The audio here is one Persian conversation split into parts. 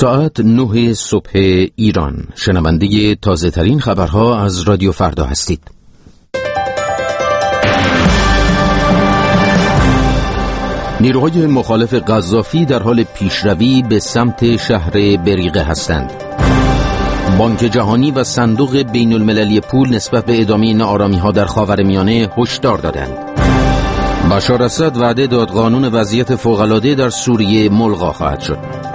ساعت 9 صبح ایران. شنونده تازه ترین خبرها از رادیو فردا هستید. نیروهای مخالف قذافی در حال پیشروی به سمت شهر بریقه هستند. بانک جهانی و صندوق بین المللی پول نسبت به ادامه ناآرامی‌ها در خاورمیانه هشدار دادند. بشار اسد وعده داد قانون وضعیت فوق‌العاده در سوریه ملغا خواهد شد.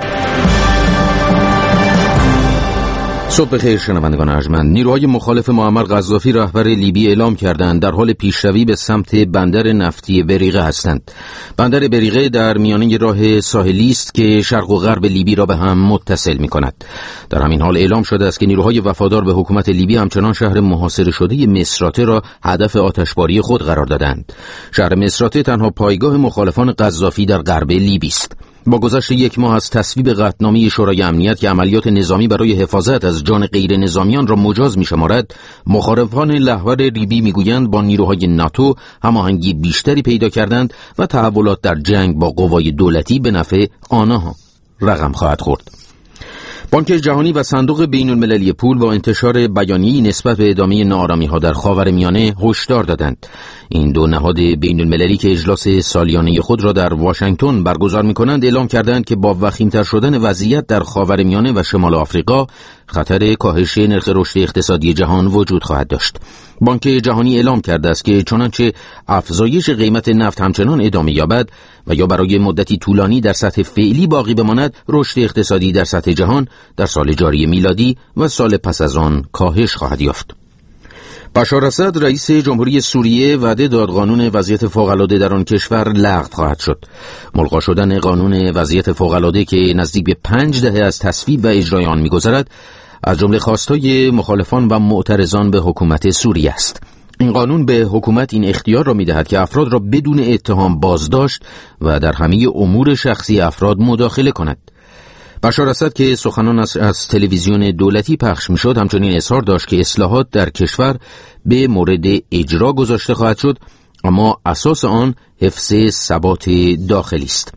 صبح بخیر شنوندگان ارجمند. نیروهای مخالف معمر قذافی رهبر لیبی اعلام کردند در حال پیشروی به سمت بندر نفتی بریقه هستند. بندر بریقه در میانه راه ساحلی است که شرق و غرب لیبی را به هم متصل می‌کند. در همین حال اعلام شده است که نیروهای وفادار به حکومت لیبی همچنان شهر محاصره شده مصراته را هدف آتشباری خود قرار دادند. شهر مصراته تنها پایگاه مخالفان قذافی در غرب لیبی است. با گذشت یک ماه از تصویب قطعنامه شورای امنیت که عملیات نظامی برای حفاظت از جان غیر نظامیان را مجاز می‌شمارد، مخالفان رهبر لیبی می‌گویند با نیروهای ناتو هماهنگی بیشتری پیدا کردند و تحولات در جنگ با قوای دولتی به نفع آنها رقم خواهد خورد. بانک جهانی و صندوق بین المللی پول با انتشار بیانیه‌ای نسبت به ادامه ناآرامی‌ها در خاورمیانه هشدار دادند. این دو نهاد بین المللی که اجلاس سالیانه خود را در واشنگتن برگزار می‌کنند اعلام کردند که با وخیم‌تر شدن وضعیت در خاورمیانه و شمال آفریقا خطر کاهش نرخ رشد اقتصادی جهان وجود خواهد داشت. بانک جهانی اعلام کرده است که چنانچه افزایش قیمت نفت همچنان ادامه یابد و یا برای مدتی طولانی در سطح فعلی باقی بماند، رشد اقتصادی در سطح جهان در سال جاری میلادی و سال پس از آن کاهش خواهد یافت. بشار اسد رئیس جمهوری سوریه وعده داد قانون وضعیت فوق‌العاده در آن کشور لغو خواهد شد. ملغا شدن قانون وضعیت فوق‌العاده که نزدیک به 5 دهه از تصویب و اجرای آن می‌گذرد، از جمله خواستای مخالفان و معترضان به حکومت سوریه است. این قانون به حکومت این اختیار را می‌دهد که افراد را بدون اتهام بازداشت و در همه امور شخصی افراد مداخله کند. بشار اسد که سخنان از تلویزیون دولتی پخش می‌شد همچنین اظهار داشت که اصلاحات در کشور به مورد اجرا گذاشته خواهد شد، اما اساس آن حفظ ثبات داخلی است.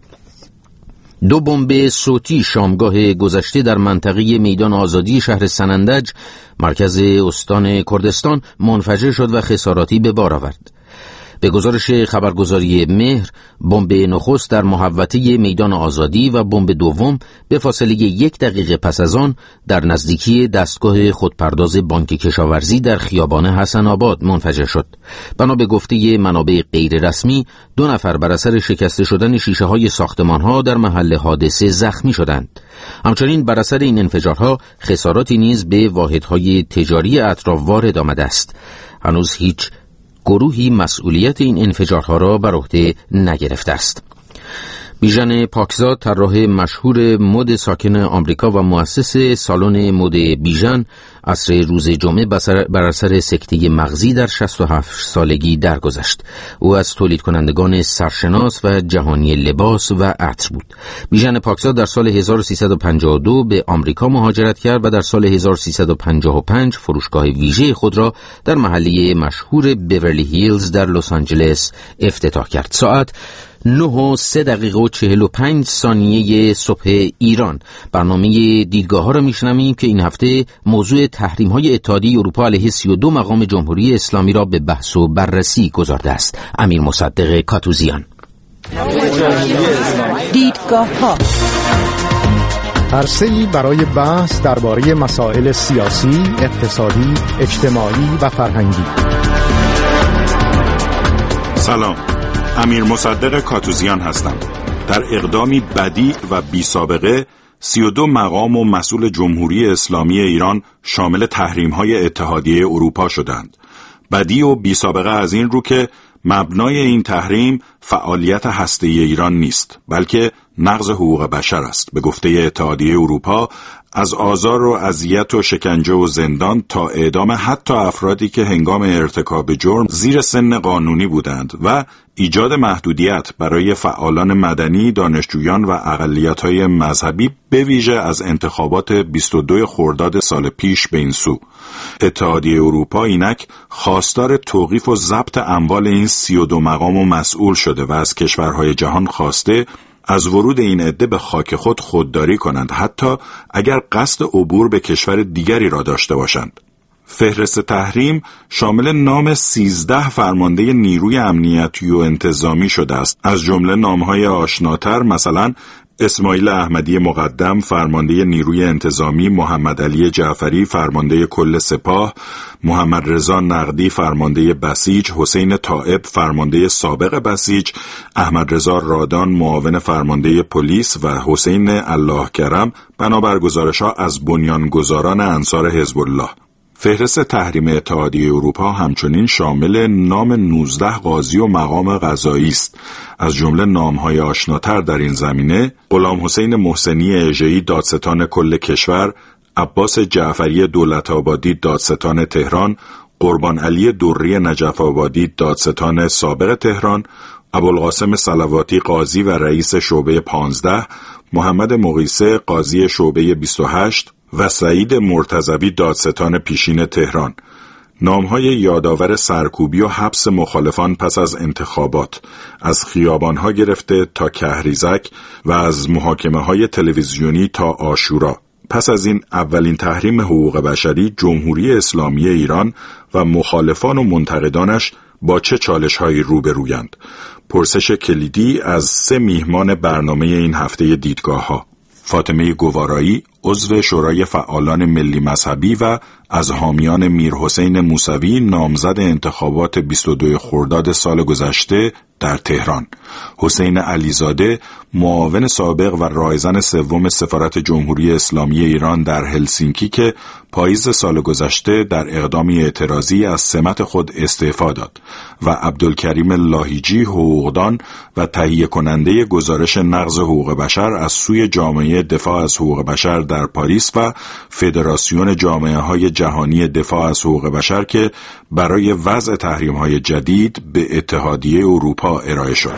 2 بمب صوتی شامگاه گذشته در منطقه میدان آزادی شهر سنندج مرکز استان کردستان منفجر شد و خساراتی به بار آورد. به گزارش خبرگزاری مهر، بمب نخست در محوطه میدان آزادی و بمب دوم به فاصله 1 دقیقه پس از آن در نزدیکی دستگاه خودپرداز بانک کشاورزی در خیابان حسن آباد منفجر شد. بنا به گفته منابع غیر رسمی، 2 نفر بر اثر شکسته شدن شیشه‌های ساختمان‌ها در محل حادثه زخمی شدند. همچنین بر اثر این انفجارها خساراتی نیز به واحدهای تجاری اطراف وارد آمده است. هنوز هیچ گروهی مسئولیت این انفجارها را بر عهده نگرفته است. بیژن پاکزاد، طراح مشهور مد ساکن آمریکا و مؤسس سالن مد بیژن، عصر روز جمعه بر اثر سکته مغزی در 67 سالگی درگذشت. او از تولید کنندگان سرشناس و جهانی لباس و عطر بود. بیژن پاکزاد در سال 1352 به آمریکا مهاجرت کرد و در سال 1355 فروشگاه ویژه خود را در محله مشهور بیورلی هیلز در لس آنجلس افتتاح کرد. ساعت 9:45 صبح ایران. برنامه دیدگاه ها را میشنویم که این هفته موضوع تحریم های اتحادیه اروپا علیه 32 مقام جمهوری اسلامی را به بحث و بررسی گذارده است. امیر مصدق کاتوزیان. دیدگاه ها عرصه‌ای برای بحث درباره مسائل سیاسی، اقتصادی، اجتماعی و فرهنگی. سلام، امیر مصدق کاتوزیان هستم. در اقدامی بدیع و بی سابقه 32 مقام و مسئول جمهوری اسلامی ایران شامل تحریم‌های اتحادیه اروپا شدند. بدیع و بی سابقه از این رو که مبنای این تحریم فعالیت هسته‌ای ایران نیست، بلکه نقض حقوق بشر است. به گفته اتحادیه اروپا از آزار و اذیت و شکنجه و زندان تا اعدام حتی افرادی که هنگام ارتکاب جرم زیر سن قانونی بودند و ایجاد محدودیت برای فعالان مدنی، دانشجویان و اقلیت‌های مذهبی به ویژه از انتخابات 22 خرداد سال پیش به این سو. اتحادیه اروپا اینک خواستار توقیف و ضبط اموال این 32 مقام و مسئول شده و از کشورهای جهان خواسته از ورود این عده به خاک خود خودداری کنند، حتی اگر قصد عبور به کشور دیگری را داشته باشند. فهرست تحریم شامل نام 13 فرمانده نیروی امنیتی و انتظامی شده است، از جمله نام‌های آشناتر مثلا اسماعیل احمدی مقدم فرمانده نیروی انتظامی، محمد علی جعفری فرمانده کل سپاه، محمد رضا نقدی فرمانده بسیج، حسین طائب فرمانده سابق بسیج، احمد رضا رادان معاون فرمانده پلیس و حسین الله کرم بنابر گزارش‌ها از بنیانگذاران انصار حزب الله. فهرست تحریم اتحادیه اروپا همچنین شامل نام 19 قاضی و مقام قضایی است. از جمله نام‌های آشناتر در این زمینه غلام حسین محسنی اژه‌ای دادستان کل کشور، عباس جعفری دولت‌آبادی دادستان تهران، قربان علی دوری نجف آبادی دادستان سابق تهران، ابوالقاسم صلواتی قاضی و رئیس شعبه 15، محمد مقیسه قاضی شعبه 28 و سعید مرتضوی دادستان پیشین تهران. نام‌های یادآور سرکوبی و حبس مخالفان پس از انتخابات، از خیابان‌ها گرفته تا کهریزک و از محاکمه‌های تلویزیونی تا عاشورا. پس از این اولین تحریم حقوق بشری، جمهوری اسلامی ایران و مخالفان و منتقدانش با چه چالش‌هایی روبرویند؟ پرسش کلیدی از 3 میهمان برنامه این هفته دیدگاه‌ها: فاطمه گوارایی، عضو شورای فعالان ملی مذهبی و از حامیان میرحسین موسوی نامزد انتخابات 22 خرداد سال گذشته در تهران، حسین علیزاده معاون سابق و رایزن سوم سفارت جمهوری اسلامی ایران در هلسینکی که پاییز سال گذشته در اقدامی اعتراضی از سمت خود استعفا داد و عبدالکریم لاهیجی حقوقدان و تهیه کننده گزارش نقض حقوق بشر از سوی جامعه دفاع از حقوق بشر در پاریس و فدراسیون جامعه‌های جهانی دفاع از حقوق بشر که برای وضع تحریم‌های جدید به اتحادیه اروپا ارائه شد.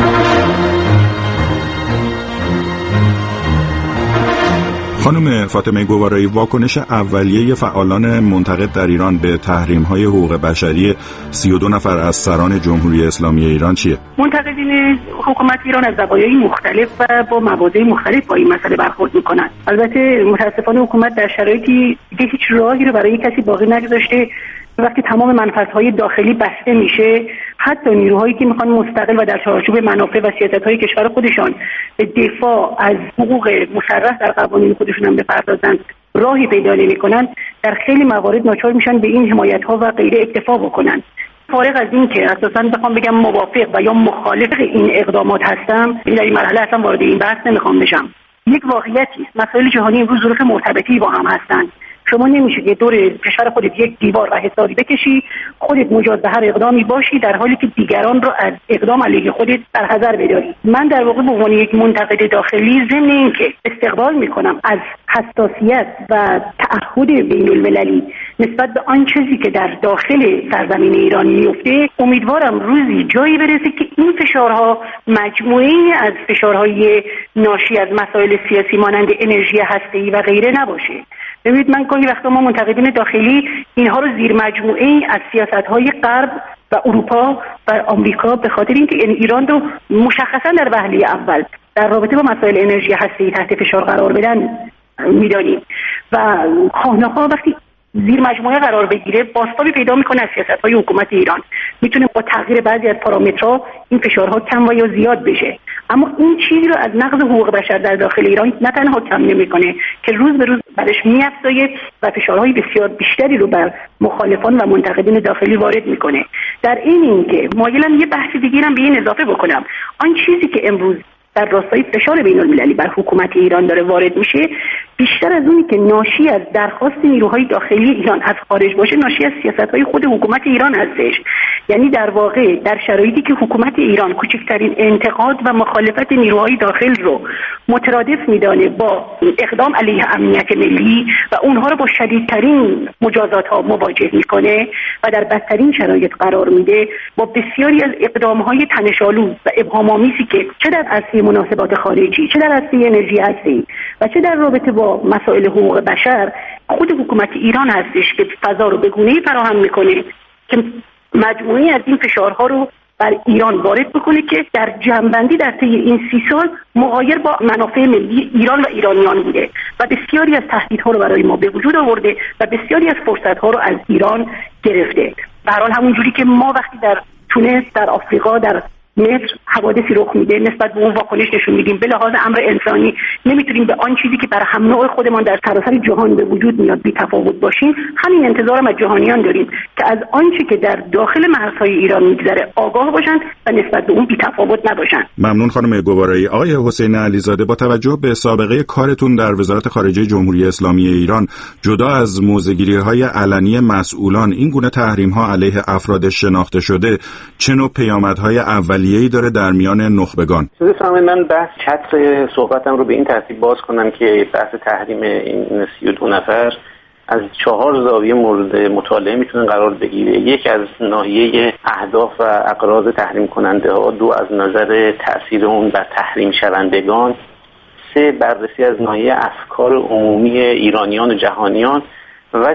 خانم فاطمه گوارایی، واکنش اولیه فعالان منتقد در ایران به تحریم‌های حقوق بشری 32 نفر از سران جمهوری اسلامی ایران چیه؟ منتقدین حکومت ایران از زوایای مختلف و با مواضع مختلف با این مسئله برخورد می‌کنند. البته متأسفانه حکومت در شرایطی که هیچ راهی رو برای کسی باقی نگذاشته. وقتی تمام منفذهای داخلی بسته میشه، حتی نیروهایی که میخوان مستقل و در چارچوب منافع و سیاست‌های کشور خودشان به دفاع از حقوق مصرح در قوانین خودشون هم بپردازن، راهی پیدا نمی‌کنن، در خیلی موارد ناچار میشن به این حمایت‌ها و غیره اکتفا بکنن. فارغ از این که اساساً بخوام بگم موافق و یا مخالف این اقدامات هستم، در این مرحله اصلا وارد این بحث نمیخوام بشم. یک واقعیتی است، مسائل جهانی امروز ظروف مرتبطی با هم هستند. شما نمیشه که دور کشور خودت یک دیوار و حصاری بکشی، خودت مجاز به هر اقدامی باشی در حالی که دیگران رو از اقدام علیه خودت در حذر بداری. من در واقع به عنوان یک منتقد داخلی ضمن اینکه استقبال میکنم از حساسیت و تعهد بین المللی نسبت به آن چیزی که در داخل سرزمین ایران میفته، امیدوارم روزی جایی برسه که این فشارها مجموعه‌ای از فشارهای ناشی از مسائل سیاسی مانند انرژی هسته‌ای و غیره نباشه. ببینید، من گاهی وقتا ما منتقدین داخلی اینها رو زیر مجموعه‌ای از سیاست‌های غرب و اروپا و آمریکا به خاطر اینکه ایران رو مشخصا در وهله اول در رابطه با مسائل انرژی هسته‌ای تحت فشار قرار بدن می‌دانیم و خواهناخواه وقتی زیر مجموعه قرار بگیره بازتابی پیدا میکنه از سیاست‌های حکومت ایران. میتونه با تغییر بعضی از پارامترها این فشارها کم و یا زیاد بشه، اما این چیزی رو از نقض حقوق بشر در داخل ایران نه تنها کم نمیکنه که روز به روز برش میافزاید و فشارهای بسیار بیشتری رو بر مخالفان و منتقدین داخلی وارد میکنه. در این که مایلم یه بحث دیگه هم به این اضافه بکنم، آن چیزی که امروز در راستای فشار بین المللی بر حکومت ایران داره وارد میشه، بیشتر از اونی که ناشی از درخواست نیروهای داخلی ایران از خارج باشه، ناشی از سیاست‌های خود حکومت ایران هستش. یعنی در واقع در شرایطی که حکومت ایران کوچکترین انتقاد و مخالفت نیروهای داخل رو مترادف میدانه با اقدام علیه امنیت ملی و اونها رو با شدیدترین مجازات‌ها مواجه میکنه و در بدترین شرایط قرار میده، با بسیاری از اقدام‌های تنش‌آلود و ابهام‌آمیزی که چه در عرصه مناسبات خارجی، چه در عرصه انرژی هسته‌ای و چه در رابطه با مسائل حقوق بشر، خود حکومت ایران هستش که فضا رو به گونه‌ای فراهم میکنه که مجموعی از این فشارها رو بر ایران وارد بکنه که در جنبندی در طی این 30 سال مغایر با منافع ملی ایران و ایرانیان بوده و بسیاری از تهدیدها رو برای ما به وجود آورده و بسیاری از فرصت‌ها رو از ایران گرفته. به هر حال همونجوری که ما وقتی در تونس، در آفریقا، در مصر حوادثی رخ میده نسبت به اون واکنش نشون میدیم، به لحاظ امر انسانی نمیتونیم به آن چیزی که بر هم نوع خودمان در سراسر جهان به وجود میاد بی تفاوت باشیم. همین انتظارم از جهانیان داریم که از آنچه که در داخل مرزهای ایران میگذره آگاه باشند و نسبت به اون بی تفاوت نباشند. ممنون خانم گوارایی. آقای حسین علیزاده، با توجه به سابقه کارتون در وزارت خارجه جمهوری اسلامی ایران، جدا از موضع‌گیری‌های علنی مسئولان، این گونه تحریم‌ها علیه افراد شناخته شده چه نوع پیامدهای اولیه‌ای داره در میان نخبگان؟ من بحث چتر صحبتم رو به این ترتیب باز کنم که بحث تحریم این 32 نفر از 4 زاویه مورد مطالعه میتونه قرار بگیره. یک از ناحیه اهداف و اغراض تحریم کننده ها، 2 از نظر تأثیر اون بر تحریم شوندگان، 3 بررسی از ناحیه افکار عمومی ایرانیان و جهانیان و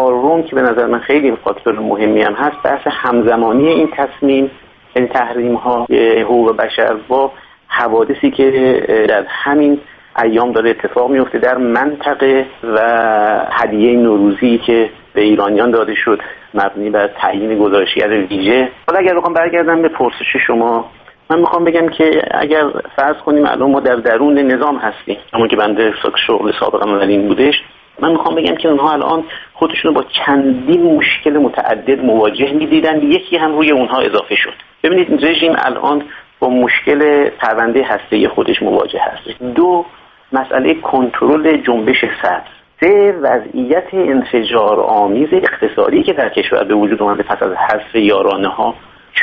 4 که به نظر من خیلی فاکتور مهمی هم هست، بحث همزمانی این تصمیم، این تحریم ها حقوق بشر با حوادثی که در همین ایام داره اتفاق میفته در منطقه و هدیه نوروزی که به ایرانیان داده شد مبنی بر تعیین گزارشگر ویژه. حالا اگر بخوام برگردم به پرسش شما، من میخوام بگم که اگر فرض کنیم الان ما در درون نظام هستیم، همون که بنده شغل سابقم این بودش، من میخوام بگم که اونها الان خودشون با چندین مشکل متعدد مواجه میدیدن، یکی هم روی اونها اضافه شد. ببینید رژیم الان با مشکل پرونده هسته‌ای خودش مواجه هست. 2 مسئله کنترل جنبش سبز. 3 وضعیت انفجار آمیز اقتصادی که در کشور به وجود اومده پس از حذف یارانه‌ها.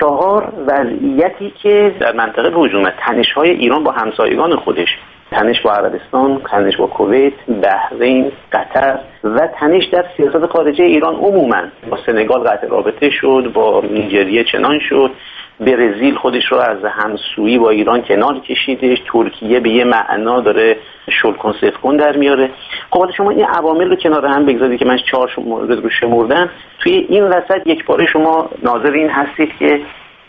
4 وضعیتی که در منطقه به وجود اومد، تنش‌های ایران با همسایگان خودش، تنش با عربستان، تنش با کویت، بحرین، قطر و تنش در سیاست خارجه ایران عموما. با سنگال قطع رابطه شد، با نیجریه چنان شد، برزیل خودش رو از همسویی با ایران کنار کشیدش، ترکیه به یه معنا داره شلکن سفکن در میاره. خب حالا شما این عوامل رو کنار هم بگذارید که من 4 مورد رو شمردم، توی این وسط یک باره شما ناظر این هستید که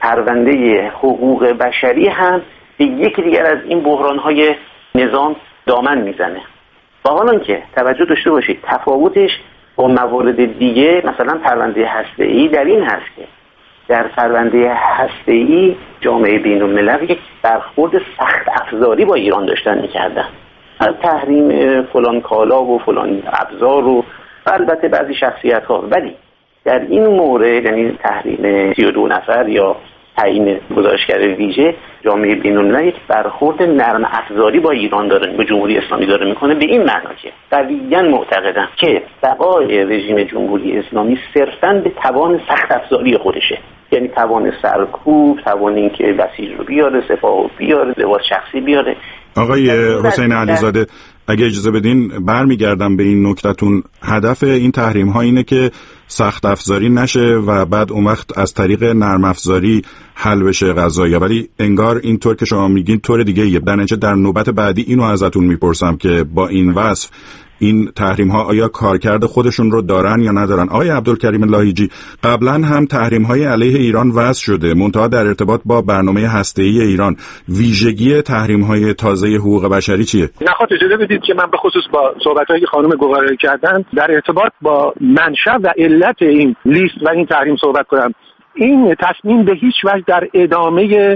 پرونده حقوق بشری هم به یکی دیگر از این بحران‌های نظام دامن میزنه. با حال که توجه داشته باشید تفاوتش با موارد دیگه، مثلا پرونده هسته‌ای در این هست که در پرونده هسته‌ای جامعه بین‌الملل یک برخورد سخت افزاری با ایران داشتن می‌کردن، از تحریم فلان کالا و فلان ابزار و البته بعضی شخصیت‌ها. ولی در این مورد، یعنی تحریم 32 نفر یا تعیین گزارشگر ویژه، جامعه بین‌الملل یک برخورد نرم افزاری با ایران داره، با جمهوری اسلامی داره میکنه، به این معنا که قویاً معتقدم که بقای رژیم جمهوری اسلامی صرفاً به توان سخت افزاری خودشه، یعنی توان سرکوب، توان اینکه بسیج رو بیاره، سپاه رو بیاره، لباس شخصی بیاره. آقای حسین علیزاده، اگه اجازه بدین برمیگردم به این نکته‌تون. هدف این تحریم ها اینه که سخت افزاری نشه و بعد اون وقت از طریق نرم افزاری حل بشه قضایا، ولی انگار اینطور که شما میگین طور دیگه ایه. در نوبت بعدی اینو ازتون میپرسم که با این وصف این تحریم ها آیا کارکرد خودشون رو دارن یا ندارن؟ آقای عبدالکریم لاهیجی، قبلا هم تحریم های علیه ایران وضع شده، منتها در ارتباط با برنامه هسته‌ای ایران. ویژگی تحریم های تازه حقوق بشری چیه؟ نخواهید اجازه بدید که من به خصوص با صحبت‌هایی که خانم گوارایی کردن در ارتباط با منشأ و علت این لیست و این تحریم صحبت کنم. این تصمیم به هیچ وجه در ادامه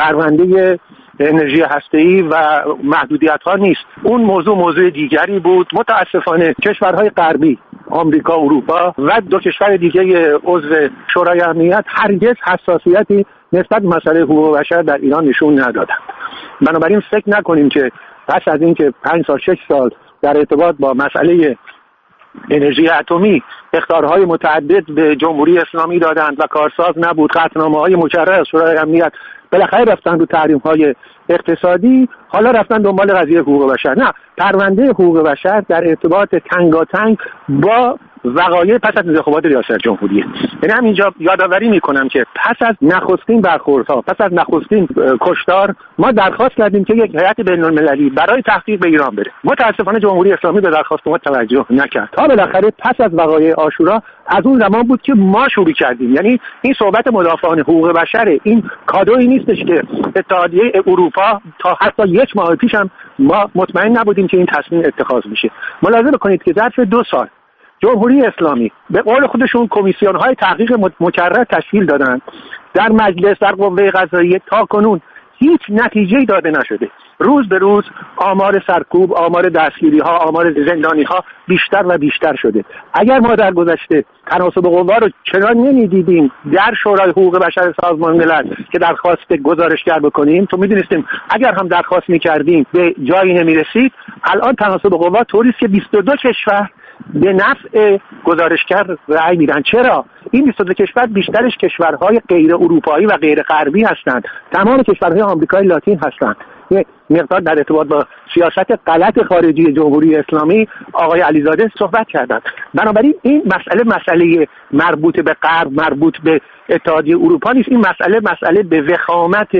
پرونده انرژی هسته‌ای و محدودیت‌ها نیست. اون موضوع دیگری بود. متاسفانه کشورهای غربی، آمریکا، اروپا و 2 کشور دیگه عضو شورای امنیت هرگز حساسیتی نسبت به مسئله حقوق بشر در ایران نشون ندادند. بنابراین فکر نکنیم که پس از اینکه 5 سال 6 سال در ارتباط با مسئله انرژی اتمی اخطارهای متعدد به جمهوری اسلامی دادند و کارساز نبود، قطعنامه‌های مکرر از شورای امنیت، بالاخره رفتن رو تحریم‌های اقتصادی، حالا رفتن دنبال قضیه حقوق بشر. نه، پرونده حقوق بشر در ارتباط تنگاتنگ با وقایع پس از انتخابات ریاست جمهوری. یعنی همینجا یادآوری میکنم که پس از نخستین برخوردها، پس از نخستین کشتار، ما درخواست کردیم که یک هیئت بین‌المللی برای تحقیق به ایران بره. متاسفانه جمهوری اسلامی به درخواست ما توجه نکرد. تا بالاخره پس از وقایع عاشورا از اون زمان بود که ما شروع کردیم. یعنی این صحبت مدافعان حقوق بشر، این کادویی نیستش که اتحادیه اروپا تا حتی یک ماه پیش هم ما مطمئن نبودیم که این تصمیم اتخاذ میشه. ملاحظه بکنید که ظرف 2 سال جمهوری اسلامی به قول خودشون کمیسیون‌های تحقیق مکرر تشکیل دادن در مجلس، در قوه قضاییه، تا کنون هیچ نتیجه‌ای داده نشده. روز به روز آمار سرکوب، آمار دستگیری‌ها، آمار زندانی‌ها بیشتر و بیشتر شده. اگر ما در گذشته تناسب قوا رو چرا نمی‌دیدیم در شورای حقوق بشر سازمان ملل که درخواست گزارشگر بکنیم، تو می‌دونستیم اگر هم درخواست می‌کردیم به جایی نمی‌رسید. الان تناسب قوا طوری است که 22 کشور به نفع گزارشگر رأی میدن. چرا؟ این 22 کشور بیشترش کشورهای غیر اروپایی و غیر غربی هستند. تمام کشورهای آمریکای لاتین هستند. یه مقدار در ارتباط با سیاست غلط خارجی جمهوری اسلامی آقای علیزاده صحبت کردند. بنابراین این مسئله مربوط به غرب، مربوط به اتحادیه اروپا نیست. این مسئله به وخامت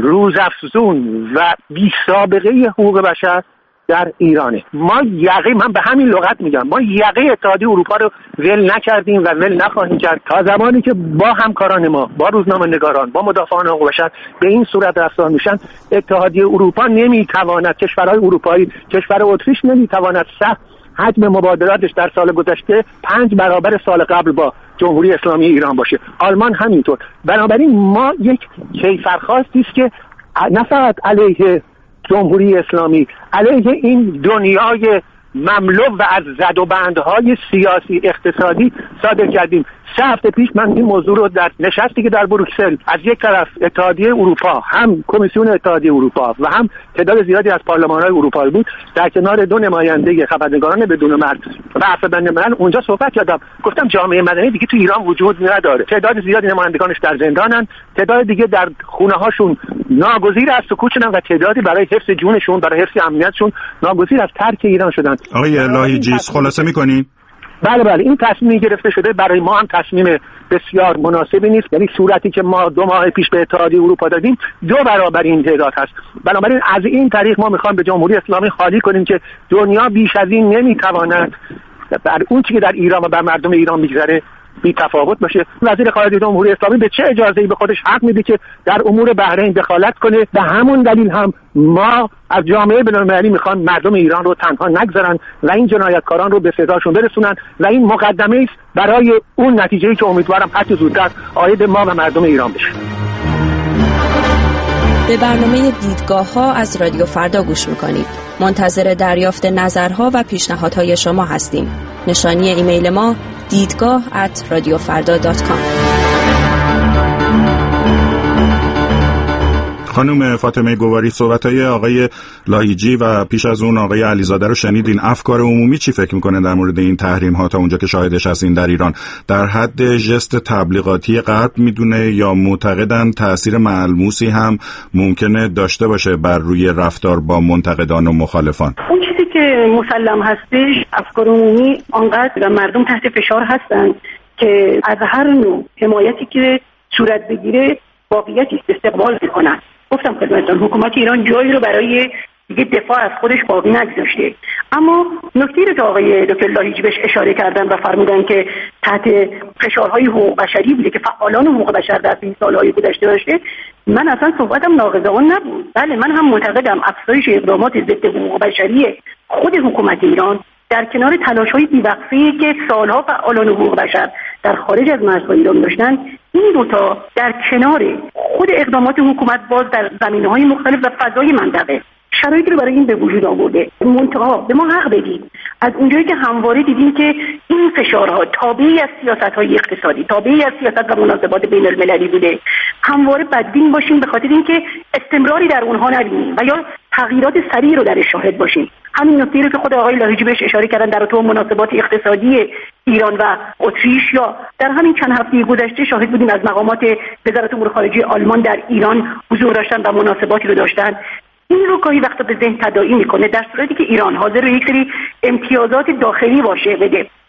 روزافزون و بی‌سابقه حقوق بشر در ایرانه. من به همین لغت میگم، ما یقه اتحادیه اروپا رو ول نکردیم و ول نخواهیم کرد تا زمانی که با همکاران ما، با روزنامه‌نگاران، با مدافعان حقوق بشر به این صورت رفتار میشن. اتحادیه اروپا نمیتواند، کشورهای اروپایی، کشور اتریش نمیتواند حجم مبادلاتش در سال گذشته 5 برابر سال قبل با جمهوری اسلامی ایران باشه. آلمان همینطور. بنابراین ما یک کیفرخواستی است که نه فقط علیه جمهوری اسلامی، علیه این دنیای مملو و از زدوبندهای سیاسی اقتصادی صادر کردیم. 3 هفته پیش من این موضوع رو در نشستی که در بروکسل از یک طرف اتحادیه اروپا، هم کمیسیون اتحادیه اروپا و هم تعداد زیادی از پارلمان‌های اروپایی بود، در کنار 2 نماینده خبرنگاران بدون مرز و افسران من اونجا صحبت کردم. گفتم جامعه مدنی دیگه تو ایران وجود نداره. تعداد زیادی نمایندگانش در زندانن، تعداد دیگه در خونه‌هاشون ناگزیر از سکوت شدن و تعدادی برای حفظ جونشون، برای حفظ امنیتشون ناگزیر از ترک ایران شدن. آقای لاهیجی خلاصه می‌کنین؟ بله این تصمیمی گرفته شده برای ما هم تصمیم بسیار مناسبی نیست. یعنی صورتی که ما 2 ماه پیش به اتحادیه اروپا دادیم 2 برابر این تعداد هست. بنابراین از این طریق ما میخوایم به جمهوری اسلامی خالی کنیم که دنیا بیش از این نمیتواند بر اون چیزی که در ایران و بر مردم ایران میگذره بی تفاوت باشه. وزیر خارجه جمهوری اسلامی به چه اجازه‌ای به خودش حق میده که در امور بحرین دخالت کنه؟ به همون دلیل هم ما از جامعه بین‌المللی میخوان مردم ایران رو تنها نگذارن و این جنایتکاران رو به سزاشون برسونن و این مقدمه است برای اون نتیجه‌ای که امیدوارم هرچه زودتر عاید ما و مردم ایران بشه. به برنامه دیدگاه‌ها از رادیو فردا گوش میکنید. منتظر دریافت نظرها و پیشنهادهای شما هستیم. نشانی ایمیل ما دیدگاه@radiofarda.com. خانم فاطمه گواری، صحبت‌های آقای لاهیجی و پیش از اون آقای علیزاده رو شنیدین. افکار عمومی چی فکر میکنه در مورد این تحریم‌ها تا اونجا که شاهدش هستین در ایران؟ در حد ژست تبلیغاتی غرب میدونه یا معتقدن تأثیر ملموسی هم ممکنه داشته باشه بر روی رفتار با منتقدان و مخالفان؟ اون چیزی که مسلم هستش، افکار عمومی آنقدر مردم تحت فشار هستن که از هر نوع حمایتی که صورت بگیره واقعیت استقبال میکنن. گفتم خدمتتون حکومت ایران جایی رو برای دیگه دفاع از خودش باقی نگذاشته. اما نکته‌ای رو که آقای دکتر لاهیجی بهش اشاره کردن و فرمودن که تحت فشارهای حقوق بشری بوده که فعالان حقوق بشر در این سالهای گذشته داشته، من اصلا صحبتم ناقضان نبود. بله من هم معتقدم افزایش اقدامات ضد حقوق بشری خود حکومت ایران در کنار تلاش‌های بی‌وقفه‌ای که سالها فعالان حقوق بشر در خارج از مرزهای ایران داشتن، این دوتا در کنار خود اقدامات حکومت باز در زمینه‌های مختلف و فضای منطقه شرایطی رو برای این به وجود آورده. منتها به ما حق بدید از اونجایی که همواره دیدیم که این فشارها تابعی از سیاست‌های اقتصادی، تابعی از سیاست و مناسبات بین‌المللی بوده، همواره بدبین باشیم به خاطر اینکه استمراری در اونها نبینیم و یا تغییرات سریع رو درش شاهد باشیم. همین نکته رو که خود آقای لاهیجی بهش اشاره کردن در تو مناسبات اقتصادی ایران و اتریش، یا در همین چند هفته گذشته شاهد بودیم از مقامات وزارت امور خارجه آلمان در ایران حضور داشتن و مناسباتی رو داشتن. این رو گاهی وقتا به ذهن تداعی میکنه در صورتی که ایران حاضر رو یک سری امتیازات داخلی باشه بده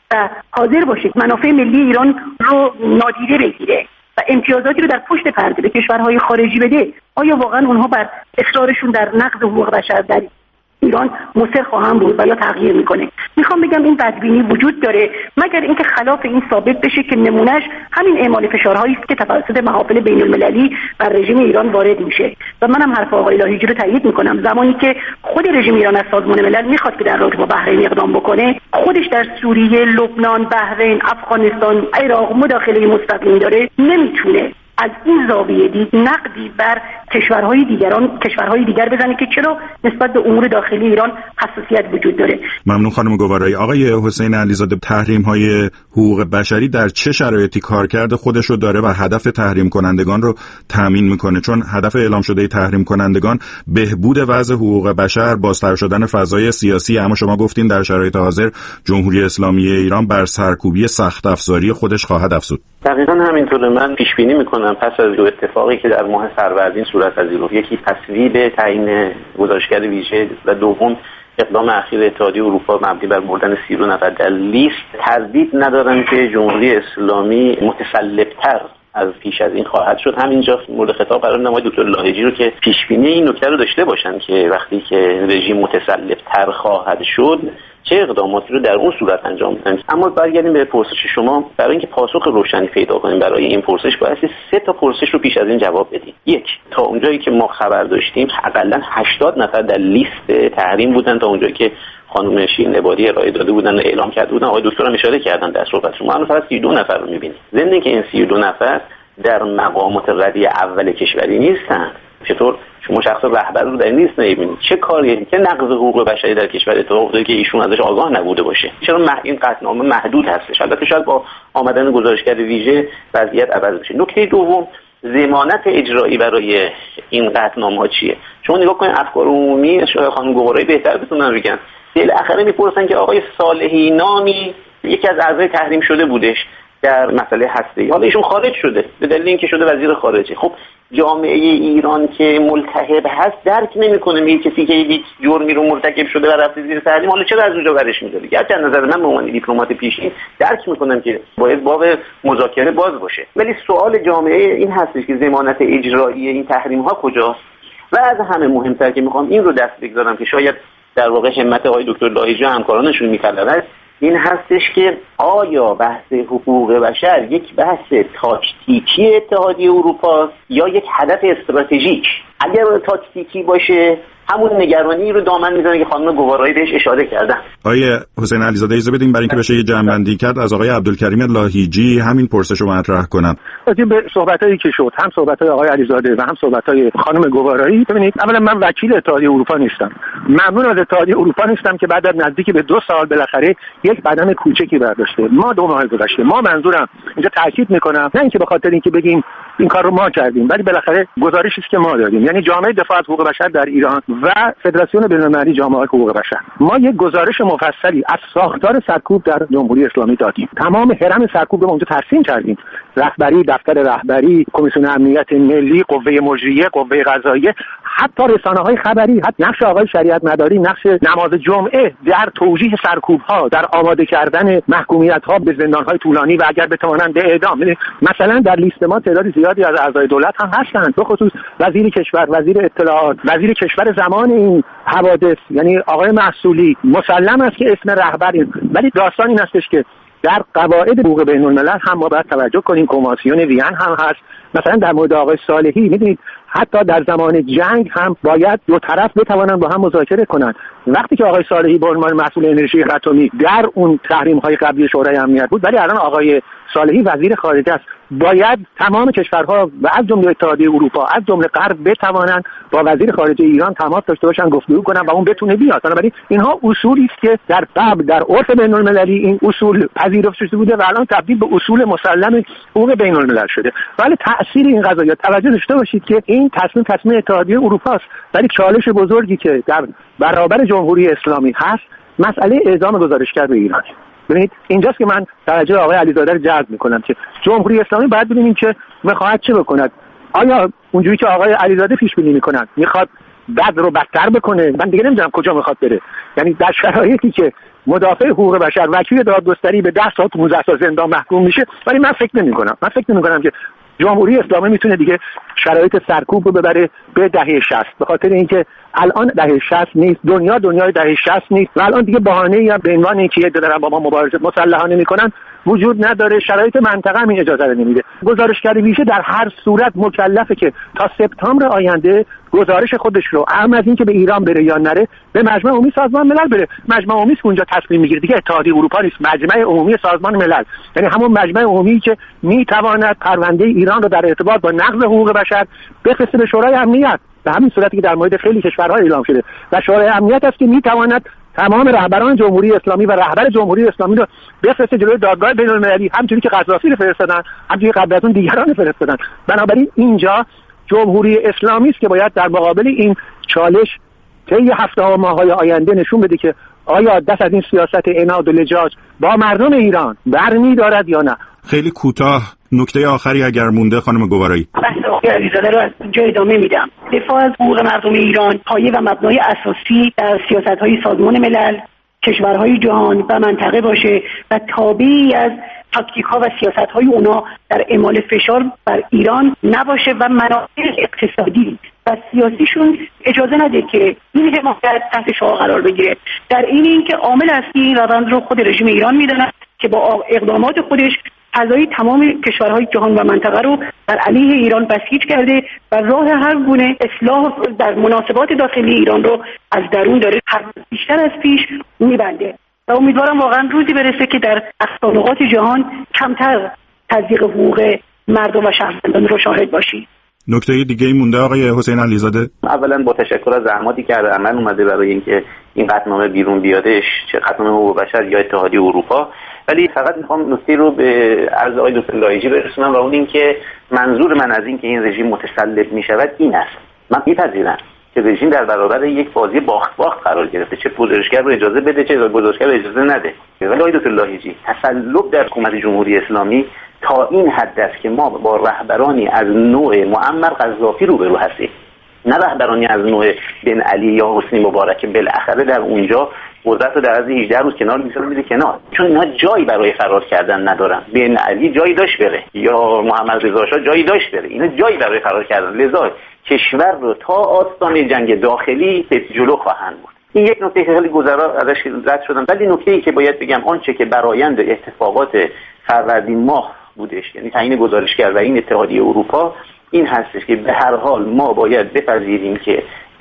و حاضر باشه منافع ملی ایران رو نادیده بگیره و امتیازاتی رو در پشت پرده به کشورهای خارجی بده، آیا واقعا اونها بر اصرارشون در نقض حقوق بشر در ایران مصر خواهم بود و یا تغییر میکنه؟ میخوام بگم این بدبینی وجود داره، مگر اینکه خلاف این ثابت بشه که نمونهش همین اعمال فشارهایی است که توسط محافل بین المللی بر رژیم ایران وارد میشه. و منم حرف آقای لاهیجی رو تایید میکنم، زمانی که خود رژیم ایران از سازمان ملل میخواد که در رابطه با بحرین اقدام بکنه، خودش در سوریه، لبنان، بحرین، افغانستان، عراق مداخله مستقیم داره، نمیتونه از این زاویه دید نقدی بر کشورهای دیگر بزنه که چرا نسبت به امور داخلی ایران حساسیت وجود داره. ممنون خانم گوارایی. آقای حسین علیزاده، تحریم‌های حقوق بشری در چه شرایطی کارکرد خودش رو داره و هدف تحریم کنندگان رو تامین میکنه؟ چون هدف اعلام شده تحریم کنندگان بهبود وضع حقوق بشر، بازتر شدن فضای سیاسی، اما شما گفتین در شرایط حاضر جمهوری اسلامی ایران بر سرکوبی سخت افزاری خودش خواهد افزود. دقیقاً همینطوره. من پیش بینی میکنم پس از اتفاقی که در ماه فروردین صورت پذیر، یکی تصویب تعیین گزارشگر ویژه و دوم اقدام اخیر اتحادیه اروپا مبنی بر بردن 32 نفر در لیست، تردید ندارم که جمهوری اسلامی متسلط‌تر از پیش از این خواهد شد. همینجا مورد خطاب قرار میدم آقای دکتر لاهیجی رو که پیش بینی این نکته رو داشته باشن که وقتی که رژیم متسلط‌تر خواهد شد چه اقداماتی رو در اون صورت انجام بدن. اما برگردیم به پرسش شما. برای اینکه پاسخ روشنی پیدا کنیم برای این پرسش باید 3 تا پرسش رو پیش از این جواب بدیم. 1، تا اونجایی که ما خبر داشتیم حداقل 80 نفر در لیست تحریم بودن، تا اونجایی که خانم شیرین عبادی ارائه داده بودن و اعلام کرده بودن. آقای دکتر هم اشاره کردن در صحبتشون. ما الان فقط 32 نفر رو می‌بینیم. ضمن اینکه این 32 نفر در مقامات ردی اول کشوری نیستن. چطور شما شخص رهبر رو در این لیست نمی‌بینید؟ چه کاریه که نقض حقوق بشری در کشور اتفاق افتاده که ایشون ازش آگاه نبوده باشه؟ چرا این قطعنامه محدود هستش؟ البته شاید با آمدن گزارشگر ویژه وضعیت عوض بشه. نکته دوم، ضمانت اجرایی برای این قطعنامه‌ها چیه؟ شما نگاه کنید افکار عمومی، شاید خانم گوارایی بهتر بتونن بگن. بالاخره میپرسن که آقای صالحی نامی یکی از اعضای تحریم شده بودش در مسئله هسته‌ای، حالا ایشون خارج شده به دلیل اینکه شده وزیر خارجه. خب جامعه ایران که ملتهب هست درک نمی‌کنه می کسی که یک جرمی رو مرتکب شده و رفته زیر تحریم حالا چرا از اونجا برش می‌داره. گرچه از نظر من به عنوان دیپلمات پیشین درک می‌کنم که باید باب مذاکره باز باشه، ولی سوال جامعه این هستش که ضمانت اجرایی این تحریم‌ها کجاست؟ و از همه مهمتر که می‌خوام این رو دست بگذارم که شاید در واقع همت آقای دکتر لاهیجی و همکارانشون می‌طلبه، این هستش که آیا بحث حقوق بشر یک بحث تاکتیکی اتحادیه اروپا یا یک هدف استراتژیک؟ اگر تاکتیکی باشه همون نگرانی رو دامن میزنه که خانم گوارایی بهش اشاره کردن. آقای حسین علیزاده اجازه بدیم برای اینکه بشه یه جمع‌بندی کرد از آقای عبدالکریم لاهیجی همین پرسش رو مطرح کنم. راجع به صحبتایی که شد، هم صحبتای آقای علیزاده و هم صحبتای خانم گوارایی، ببینید اولا من وکیل اتحادیه اروپا نیستم. ممنون از اتحادیه اروپا نیستم که بعد از نزدیک به 2 سال بالاخره یک قدم کوچکی برداشته. ما 2 ماه گذشته، ما منظورم اینجا تاکید میکنم نه اینکه به خاطر اینکه بگیم این کار رو ما کردیم، ولی بالاخره گزارشی است که ما دادیم، یعنی جامعه دفاع از حقوق بشر در ایران و فدراسیون بین‌المللی جامعه حقوق بشر، ما یک گزارش مفصلی از ساختار سرکوب در جمهوری اسلامی دادیم. تمام هرم سرکوب رو اونجا ترسیم کردیم. رهبری، دفتر رهبری، کمیسیون امنیت ملی، قوه مجریه، قوه قضاییه، حتی رسانه‌های خبری، حتی نقش آقای شریعت مداری، نقش نماز جمعه در توجیه سرکوب‌ها، در آماده کردن محکومیت‌ها به زندان‌های طولانی و اگر بتوانند به اعدام. مثلا در لیست ما تعداد زیادی از اعضای دولت هم هستند، به خصوص وزیر کشور، وزیر اطلاعات، وزیر کشور زمان این حوادث، یعنی آقای محصولی. مسلم است که اسم رهبر، ولی داستان این هستش که در قواعد حقوق بین‌الملل هم ما باید توجه کنیم. کنوانسیون وین هم هست. مثلا در مورد آقای صالحی می‌دونید حتی در زمان جنگ هم باید 2 طرف بتوانند با هم مذاکره کنند. وقتی که آقای صالحی به عنوان مسئول انرژی اتمی در اون تحریم‌های قبلی شورای امنیت بود، ولی الان آقای صالحی وزیر خارجه است، باید تمام کشورها و از جمله اتحادیه اروپا، از جمله غرب بتوانند با وزیر خارجه ایران تماس داشته باشن، گفتگو کنن و اون بتونه بیاد. بنابراین اینها اصولی است که در قبل در عرف بین‌المللی این اصول پذیرفته شده بوده و الان تبدیل به اصول مسلم حقوق بین‌الملل شده. ولی تأثیر این قضایا توجه داشته باشید که این تصمیم اتحادیه اروپا است، ولی چالش بزرگی که در برابر جمهوری اسلامی هست مسئله اعزام گزارشگر به ایران. ببینید اینجاست که من توجه آقای علیزاده رو جلب میکنم که جمهوری اسلامی باید ببینیم که میخواهد چه بکند. آیا اونجوری که آقای علیزاده پیش بینی میکنند میخواد بد رو بدتر بکنه؟ من دیگه نمیدونم کجا میخواد بره. یعنی در شرایطی که مدافع حقوق بشر وکیل دادگستری به 10 سال 15 سال زندان محکوم میشه، ولی من فکر نمی‌کنم که جمهوری اسلامی میتونه دیگه شرایط سرکوب رو ببره به دهه 60، به خاطر اینکه الان دهه 60 نیست، دنیای دهه 60 نیست و الان دیگه بهانه‌ای هم به عنوان اینکه یه دارن با ما مبارزه مسلحانه میکنن وجود نداره. شرایط منطقه هم این اجازه رو نمیده. گزارشگر ویژه در هر صورت مکلفه که تا سپتامبر آینده گزارش خودش رو اهم از این که به ایران بره یا نره به مجمع عمومی سازمان ملل بره. مجمع عمومی است که اونجا تصمیم میگیره، دیگه اتحادیه اروپا نیست، مجمع عمومی سازمان ملل، یعنی همون مجمع عمومی که میتواند پرونده ایران رو در ارتباط با نقض حقوق بشر بفرسته به شورای امنیت، به همین صورتی که در مورد خیلی کشورها اعلام شده و شورای امنیت است که میتواند تمام رهبران جمهوری اسلامی و رهبر جمهوری اسلامی رو بفرسته جلوی دادگاه بین‌المللی، همونطوری که قذافی رو فرستادن، همونطوری که قبل از اون دیگران فرستادن. بنابراین اینجا جمهوری اسلامی است که باید در مقابل این چالش طی هفته‌ها و ماه‌های آینده نشون بده که آیا دست از این سیاست عناد و لجاج با مردم ایران برمی‌دارد یا نه. خیلی کوتاه نکته آخری اگر مونده خانم گوارایی. بحث آقای علیزاده رو از اینجا ادامه میدم. دفاع از حقوق مردم ایران پایه و مبنای اساسی در سیاست‌های سازمان ملل، کشورهای جهان و منطقه باشه و تابعی از تاکتیک‌ها و سیاست‌های اونا در اعمال فشار بر ایران نباشه و منافع اقتصادی و سیاسیشون اجازه نده که این حمایت تحت شعار قرار بگیره. در این که عامل اصلی این روند رو خود رژیم ایران میدونه که با اقدامات خودش فضای تمام کشورهای جهان و منطقه رو بر علیه ایران بسیج کرده و راه هر گونه اصلاح در مناسبات داخلی ایران رو از درون داره بیشتر از پیش میبنده و امیدوارم واقعا روزی برسه که در اقصانقاط جهان کمتر تضییق حقوق مردم و شهروندان رو شاهد باشی. نکته دیگه مونده آقای حسین علیزاده؟ اولا با تشکر از زحماتی که در عمل اومده برای اینکه این قطعنامه بیرون بیادش، چه قطعنامه حقوق بشر یا اتحادیه اروپا، ولی فقط میخوام نکته رو به عرض آقای دکتر لایجی برسونم و اون این که منظور من از این که این رژیم متسلط میشود این است. من میپذیرم که رژیم در برابر یک بازی باخت قرار گرفته، چه گزارشگر رو اجازه بده چه گزارشگر رو اجازه نده. ولی آقای دکتر لایجی تسلط در حکومت جمهوری اسلامی تا این حد است که ما با رهبرانی از نوع معمر قذافی روبرو هستیم، نه رهبرانی از نوع بن علی یا حسنی مبارک که بالاخره در اونجا قدرت رو در از 18 روز کنار میذاره کنار، چون اینا جایی برای فرار کردن ندارن. بن علی جایی داشت بره یا محمد رضا شاه جایی داشت بره، اینا جایی برای فرار کردن، لذا کشور رو تا آستانه جنگ داخلی به جلو خواهند برد. این یک نکته خیلی گذرا ازش رد شدم، ولی نکته‌ای که باید بگم آنچه که برآیند اتفاقات فروردین ماه بودش، یعنی تعیین گزارشگر و این اتحادیه اروپا، این هستش که به هر حال ما باید بپذیریم که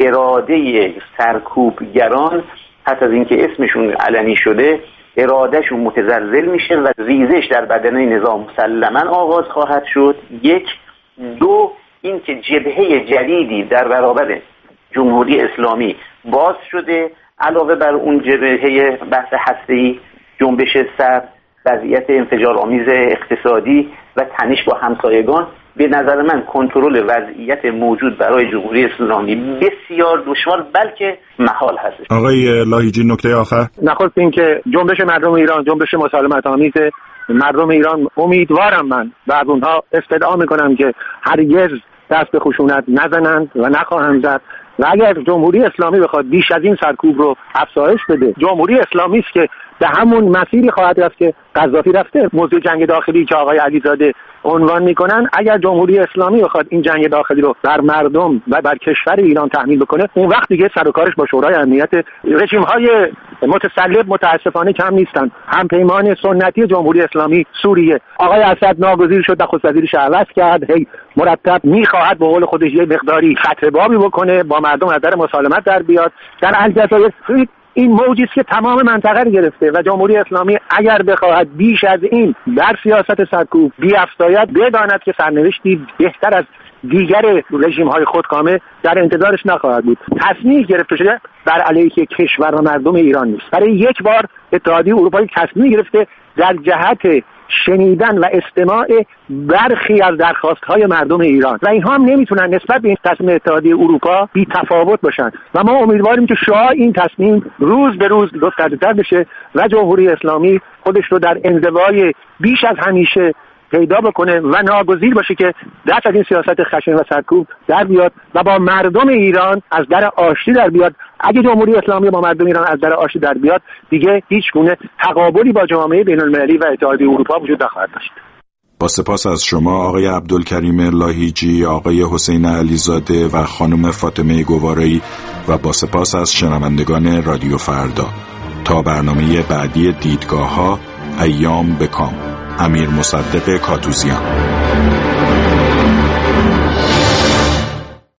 اراده سرکوبگران حتی از اینکه اسمشون علنی شده ارادهشون متزلزل میشه و ریزش در بدنه نظام مسلماً آغاز خواهد شد. یک، دو، این که جبهه جدیدی در برابر جمهوری اسلامی باز شده، علاوه بر اون جبهه بحث هسته‌ای، جنبش سرد، وضعیت انفجارآمیز اقتصادی و تنش با همسایگان. به نظر من کنترل وضعیت موجود برای جمهوری اسلامی بسیار دشوار بلکه محال هست. آقای لاهیجی نکته آخر. نخست این که جنبش مردم ایران جنبش مسالمت آمیز مردم ایران، امیدوارم من و از اونها استدعا میکنم که هرگز دست به خشونت نزنند و نخواهند زد و اگر جمهوری اسلامی بخواد بیش از این سرکوب رو افزایش بده، جمهوری اسلامی است که به همون مسیری خواهد رفت که قذافی رفته. موضوع جنگ داخلی که آقای علیزاده عنوان میکنن، اگر جمهوری اسلامی بخواد این جنگ داخلی رو بر مردم و بر کشور ایران تحمیل بکنه، اون وقت دیگه سر و کارش با شورای امنیت. رژیم‌های متسلط متاسفانه کم نیستن. هم پیمان سنتی جمهوری اسلامی سوریه، آقای اسد ناگزیر شد نخست وزیرش عوض کرد، هی مرتب میخواهد به قول خودش یه مقداری خطربابی بکنه، با مردم نظر مسالمت در بیاد. در الجزایر این موجی است که تمام منطقه رو گرفته و جمهوری اسلامی اگر بخواهد بیش از این در سیاست سرکوب بیفزاید، بداند که سرنوشتی بهتر از دیگر رژیم‌های خودکامه در انتظارش نخواهد بود. تصمیم گرفته شده بر علیه کشور و مردم ایران نیست. برای یک بار اتحادیه اروپا تصمیم گرفته در جهت شنیدن و استماع برخی از درخواست‌های مردم ایران و اینها هم نمیتونن نسبت به این تصمیم اتحادیه اروپا بی تفاوت باشن و ما امیدواریم که شعاع این تصمیم روز به روز گسترده‌تر بشه و جمهوری اسلامی خودش رو در انزوای بیش از همیشه پیدا بکنه و ناگزیر باشه که دست از این سیاست خشن و سرکوب در بیاد و با مردم ایران از در آشتی در بیاد اگه جمهوری اسلامی با مردم ایران از در آش در بیاد، دیگه هیچ گونه تقابلی با جامعه بین‌المللی و اتحادیه اروپا وجود نخواهد داشت. با سپاس از شما آقای عبدالکریم لاهیجی، آقای حسین علیزاده و خانم فاطمه گوارایی و با سپاس از شنوندگان رادیو فردا. تا برنامه بعدی دیدگاه‌ها، ایام بکام. امیر مصدق کاتوزیان.